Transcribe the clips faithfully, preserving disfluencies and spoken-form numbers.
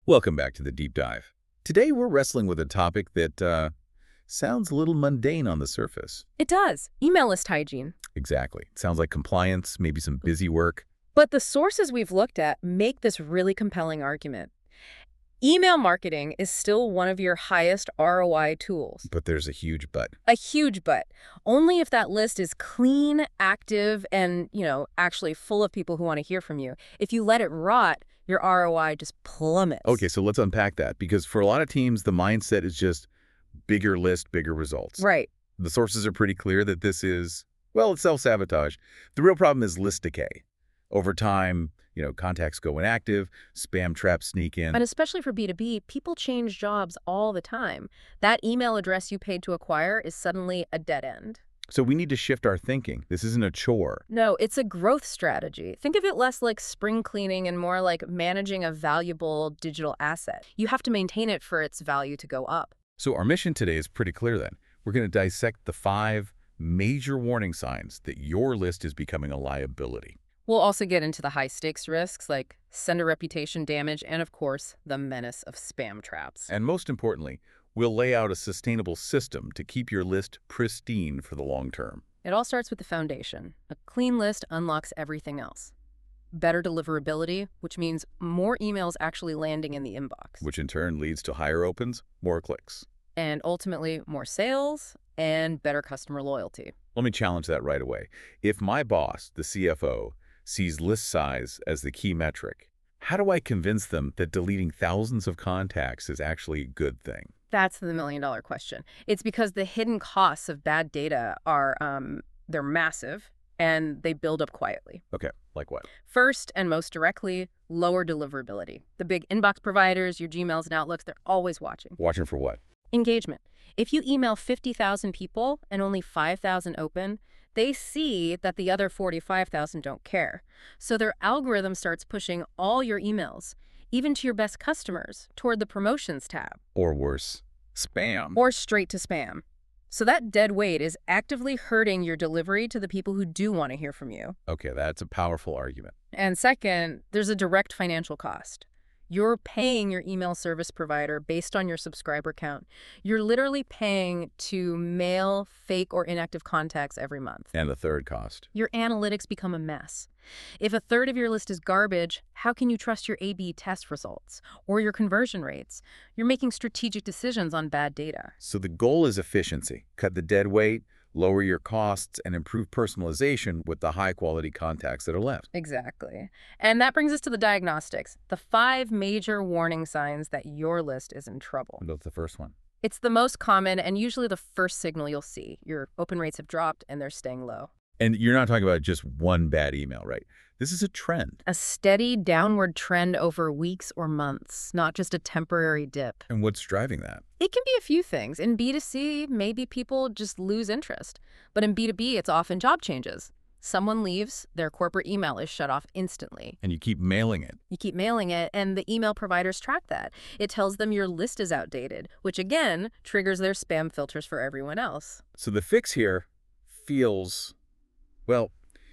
Welcome back to the Deep Dive. Today we're wrestling with a topic that uh, sounds a little mundane on the surface. It does. Email list hygiene. Exactly. It sounds like compliance, maybe some busy work. But the sources we've looked at make this really compelling argument. Email marketing is still one of your highest R O I tools. But there's a huge but. A huge but. Only if that list is clean, active, and, you know, actually full of people who want to hear from you. If you let it rot, your R O I just plummets. Okay, so let's unpack that, because for a lot of teams, the mindset is just bigger list, bigger results. Right. The sources are pretty clear that this is, well, it's self-sabotage. The real problem is list decay. Over time, you know, contacts go inactive, spam traps sneak in. And especially for B two B, people change jobs all the time. That email address you paid to acquire is suddenly a dead end. So we need to shift our thinking. This isn't a chore. No, it's a growth strategy. Think of it less like spring cleaning and more like managing a valuable digital asset. You have to maintain it for its value to go up. So our mission today is pretty clear then. We're going to dissect the five major warning signs that your list is becoming a liability. We'll also get into the high-stakes risks like sender reputation damage and, of course, the menace of spam traps. And most importantly, we'll lay out a sustainable system to keep your list pristine for the long term. It all starts with the foundation. A clean list unlocks everything else. Better deliverability, which means more emails actually landing in the inbox. Which in turn leads to higher opens, more clicks. And ultimately, more sales and better customer loyalty. Let me challenge that right away. If my boss, the C F O, sees list size as the key metric, how do I convince them that deleting thousands of contacts is actually a good thing? That's the million-dollar question. It's because the hidden costs of bad data are, um, they're massive, and they build up quietly. Okay, like what? First, and most directly, lower deliverability. The big inbox providers, your Gmails and Outlooks, they're always watching. Watching for what? Engagement. If you email fifty thousand people and only five thousand open, they see that the other forty-five thousand don't care. So their algorithm starts pushing all your emails, even to your best customers, toward the promotions tab. Or worse, spam. Or straight to spam. So that dead weight is actively hurting your delivery to the people who do want to hear from you. Okay, that's a powerful argument. And second, there's a direct financial cost. You're paying your email service provider based on your subscriber count. You're literally paying to mail fake or inactive contacts every month. And the third cost. Your analytics become a mess. If a third of your list is garbage, how can you trust your A B test results or your conversion rates? You're making strategic decisions on bad data. So the goal is efficiency. Cut the dead weight, lower your costs, and improve personalization with the high-quality contacts that are left. Exactly. And that brings us to the diagnostics, the five major warning signs that your list is in trouble. What's the first one? It's the most common and usually the first signal you'll see. Your open rates have dropped and they're staying low. And you're not talking about just one bad email, right? This is a trend. A steady downward trend over weeks or months, not just a temporary dip. And what's driving that? It can be a few things. In B two C, maybe people just lose interest. But in B two B, it's often job changes. Someone leaves, their corporate email is shut off instantly. And you keep mailing it. You keep mailing it, and the email providers track that. It tells them your list is outdated, which again triggers their spam filters for everyone else. So the fix here feels, well,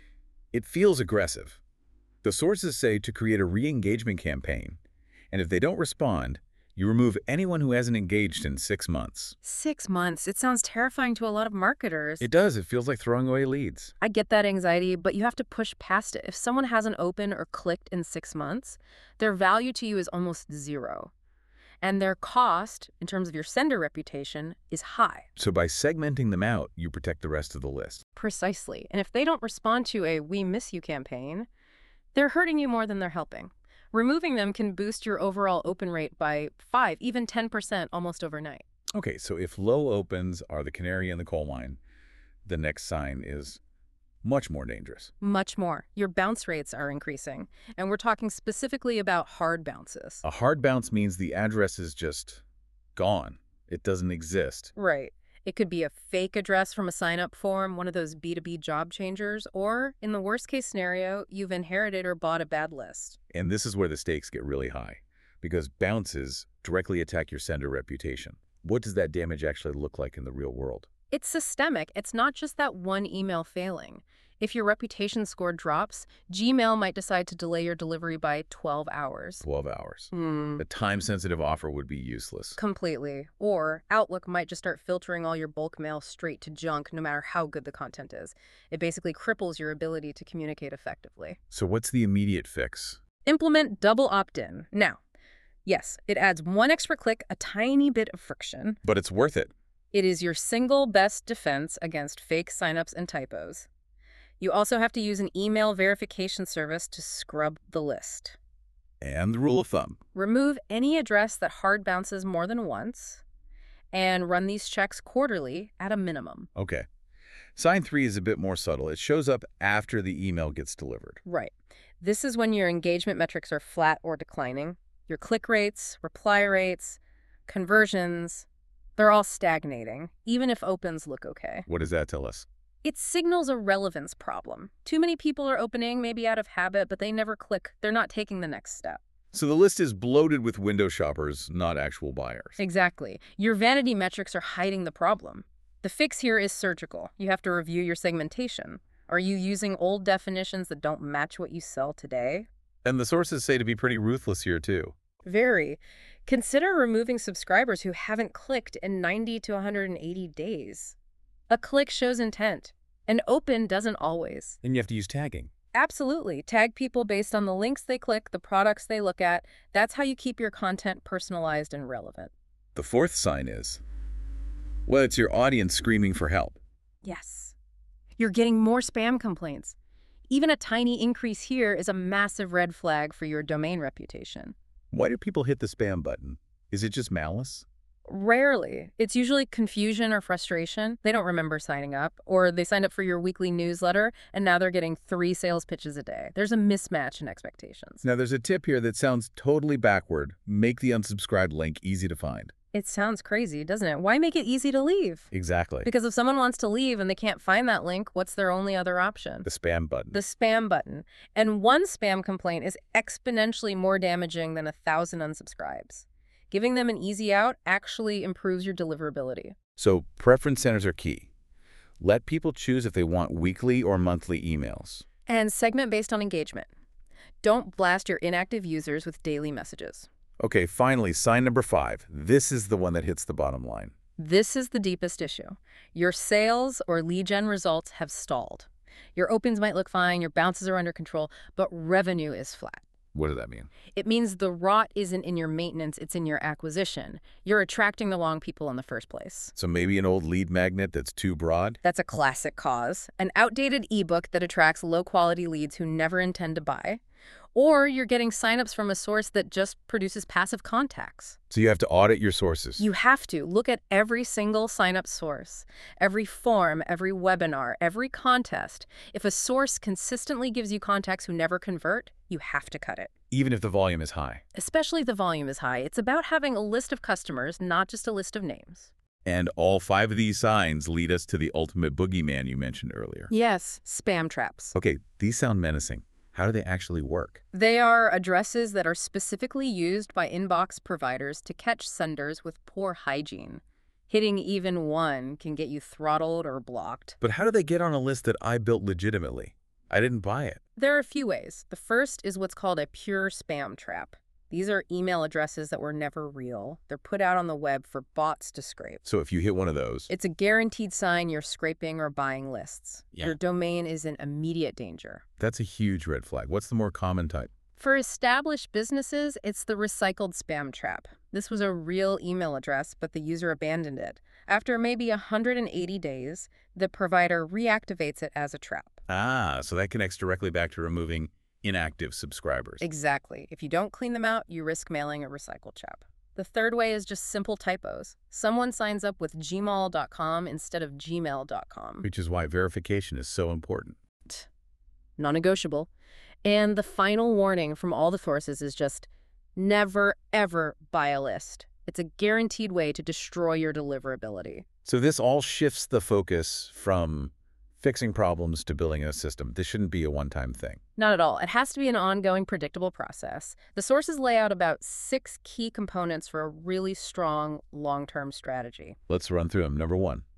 it feels aggressive. The sources say to create a re-engagement campaign, and if they don't respond, you remove anyone who hasn't engaged in six months. Six months. It sounds terrifying to a lot of marketers. It does. It feels like throwing away leads. I get that anxiety, but you have to push past it. If someone hasn't opened or clicked in six months, their value to you is almost zero. And their cost, in terms of your sender reputation, is high. So by segmenting them out, you protect the rest of the list. Precisely. And if they don't respond to a "we miss you" campaign, they're hurting you more than they're helping. Removing them can boost your overall open rate by five, even ten percent almost overnight. Okay, so if low opens are the canary in the coal mine, the next sign is much more dangerous. Much more. Your bounce rates are increasing. And we're talking specifically about hard bounces. A hard bounce means the address is just gone. It doesn't exist. Right. It could be a fake address from a sign-up form, one of those B two B job changers, or, in the worst-case scenario, you've inherited or bought a bad list. And this is where the stakes get really high, because bounces directly attack your sender reputation. What does that damage actually look like in the real world? It's systemic. It's not just that one email failing. If your reputation score drops, Gmail might decide to delay your delivery by twelve hours. twelve hours. Hmm. A time-sensitive offer would be useless. Completely. Or Outlook might just start filtering all your bulk mail straight to junk no matter how good the content is. It basically cripples your ability to communicate effectively. So what's the immediate fix? Implement double opt-in. Now, yes, it adds one extra click, a tiny bit of friction. But it's worth it. It is your single best defense against fake signups and typos. You also have to use an email verification service to scrub the list. And the rule of thumb. Remove any address that hard bounces more than once, and run these checks quarterly at a minimum. Okay. Sign three is a bit more subtle. It shows up after the email gets delivered. Right. This is when your engagement metrics are flat or declining. Your click rates, reply rates, conversions, they're all stagnating, even if opens look okay. What does that tell us? It signals a relevance problem. Too many people are opening, maybe out of habit, but they never click. They're not taking the next step. So the list is bloated with window shoppers, not actual buyers. Exactly. Your vanity metrics are hiding the problem. The fix here is surgical. You have to review your segmentation. Are you using old definitions that don't match what you sell today? And the sources say to be pretty ruthless here, too. Very. Consider removing subscribers who haven't clicked in ninety to one hundred eighty days. A click shows intent. An open doesn't always. And you have to use tagging. Absolutely. Tag people based on the links they click, the products they look at. That's how you keep your content personalized and relevant. The fourth sign is, well, it's your audience screaming for help. Yes. You're getting more spam complaints. Even a tiny increase here is a massive red flag for your domain reputation. Why do people hit the spam button? Is it just malice? Rarely. It's usually confusion or frustration. They don't remember signing up, or they signed up for your weekly newsletter, and now they're getting three sales pitches a day. There's a mismatch in expectations. Now, there's a tip here that sounds totally backward. Make the unsubscribed link easy to find. It sounds crazy, doesn't it? Why make it easy to leave? Exactly. Because if someone wants to leave and they can't find that link, what's their only other option? The spam button. The spam button. And one spam complaint is exponentially more damaging than a thousand unsubscribes. Giving them an easy out actually improves your deliverability. So preference centers are key. Let people choose if they want weekly or monthly emails. And segment based on engagement. Don't blast your inactive users with daily messages. Okay, finally, sign number five. This is the one that hits the bottom line. This is the deepest issue. Your sales or lead gen results have stalled. Your opens might look fine, your bounces are under control, but revenue is flat. What does that mean? It means the rot isn't in your maintenance, it's in your acquisition. You're attracting the wrong people in the first place. So maybe an old lead magnet that's too broad? That's a classic cause. An outdated ebook that attracts low-quality leads who never intend to buy. Or you're getting signups from a source that just produces passive contacts. So you have to audit your sources. You have to. Look at every single sign-up source, every form, every webinar, every contest. If a source consistently gives you contacts who never convert, you have to cut it. Even if the volume is high. Especially if the volume is high. It's about having a list of customers, not just a list of names. And all five of these signs lead us to the ultimate boogeyman you mentioned earlier. Yes, spam traps. Okay, these sound menacing. How do they actually work? They are addresses that are specifically used by inbox providers to catch senders with poor hygiene. Hitting even one can get you throttled or blocked. But how do they get on a list that I built legitimately? I didn't buy it. There are a few ways. The first is what's called a pure spam trap. These are email addresses that were never real. They're put out on the web for bots to scrape. So if you hit one of those... It's a guaranteed sign you're scraping or buying lists. Yeah. Your domain is in immediate danger. That's a huge red flag. What's the more common type? For established businesses, it's the recycled spam trap. This was a real email address, but the user abandoned it. After maybe one hundred eighty days, the provider reactivates it as a trap. Ah, so that connects directly back to removing inactive subscribers. Exactly. If you don't clean them out, you risk mailing a recycled trap. The third way is just simple typos. Someone signs up with gmail dot com instead of gmail dot com. Which is why verification is so important. Non-negotiable. And the final warning from all the sources is just never, ever buy a list. It's a guaranteed way to destroy your deliverability. So this all shifts the focus from fixing problems to building a system. This shouldn't be a one-time thing. Not at all. It has to be an ongoing, predictable process. The sources lay out about six key components for a really strong long-term strategy. Let's run through them. Number one.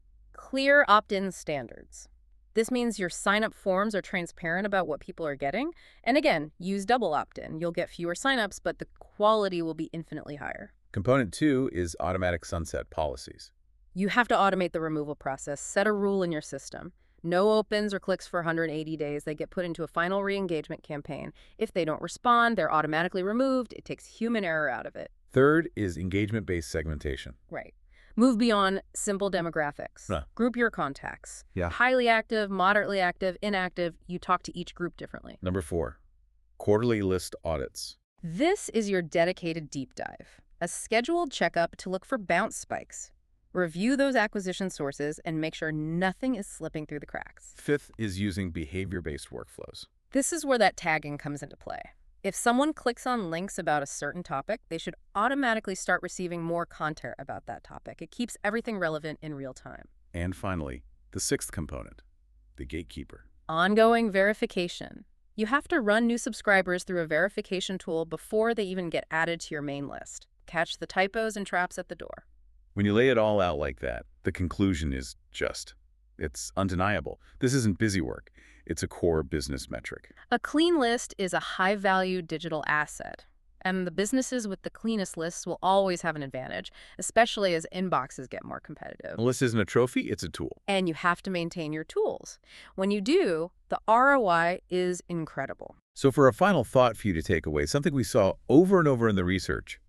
Clear opt-in standards. This means your sign-up forms are transparent about what people are getting. And again, use double opt-in. You'll get fewer sign-ups, but the quality will be infinitely higher. Component two is automatic sunset policies. You have to automate the removal process. Set a rule in your system. No opens or clicks for one hundred eighty days. They get put into a final re-engagement campaign. If they don't respond, they're automatically removed. It takes human error out of it. Third is engagement-based segmentation. Right. Move beyond simple demographics. Huh. Group your contacts. Yeah. Highly active, moderately active, inactive. You talk to each group differently. Number four, quarterly list audits. This is your dedicated deep dive. A scheduled checkup to look for bounce spikes. Review those acquisition sources and make sure nothing is slipping through the cracks. Fifth is using behavior-based workflows. This is where that tagging comes into play. If someone clicks on links about a certain topic, they should automatically start receiving more content about that topic. It keeps everything relevant in real time. And finally, the sixth component, the gatekeeper. Ongoing verification. You have to run new subscribers through a verification tool before they even get added to your main list. Catch the typos and traps at the door. When you lay it all out like that, the conclusion is just, it's undeniable. This isn't busy work. It's a core business metric. A clean list is a high-value digital asset, and the businesses with the cleanest lists will always have an advantage, especially as inboxes get more competitive. A list isn't a trophy, it's a tool. And you have to maintain your tools. When you do, the R O I is incredible. So for a final thought for you to take away, something we saw over and over in the research,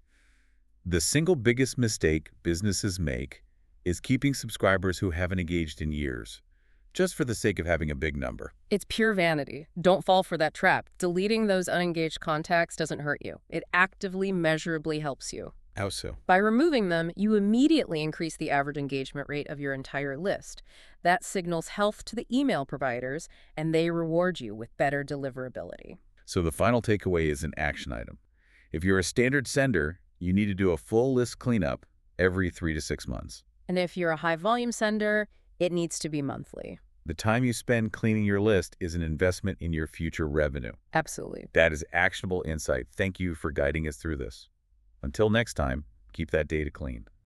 the single biggest mistake businesses make is keeping subscribers who haven't engaged in years, just for the sake of having a big number. It's pure vanity. Don't fall for that trap. Deleting those unengaged contacts doesn't hurt you. It actively, measurably helps you. How so? By removing them, you immediately increase the average engagement rate of your entire list. That signals health to the email providers, and they reward you with better deliverability. So the final takeaway is an action item. If you're a standard sender, you need to do a full list cleanup every three to six months. And if you're a high-volume sender, it needs to be monthly. The time you spend cleaning your list is an investment in your future revenue. Absolutely. That is actionable insight. Thank you for guiding us through this. Until next time, keep that data clean.